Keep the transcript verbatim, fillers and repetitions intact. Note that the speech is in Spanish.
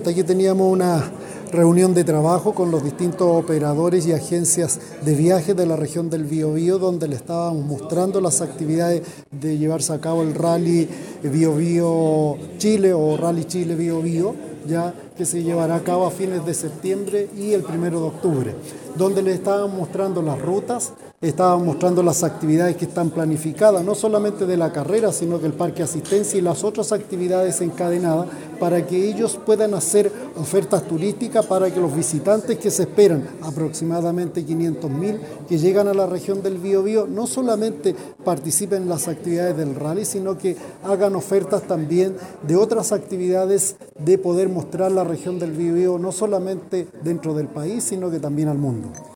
presidente. Aquí teníamos una reunión de trabajo con los distintos operadores y agencias de viajes de la región del Biobío, donde le estábamos mostrando las actividades de llevarse a cabo el Rally Biobío Chile o Rally Chile Biobío, ya que se llevará a cabo a fines de septiembre y el primero de octubre, donde le estábamos mostrando las rutas, estábamos mostrando las actividades que están planificadas, no solamente de la carrera, sino que el parque asistencia y las otras actividades encadenadas, para que ellos puedan hacer ofertas turísticas para que los visitantes que se esperan, aproximadamente quinientos mil, que llegan a la región del Biobío, no solamente participen en las actividades del rally, sino que hagan ofertas también de otras actividades de poder mostrar la región del Biobío no solamente dentro del país, sino que también al mundo.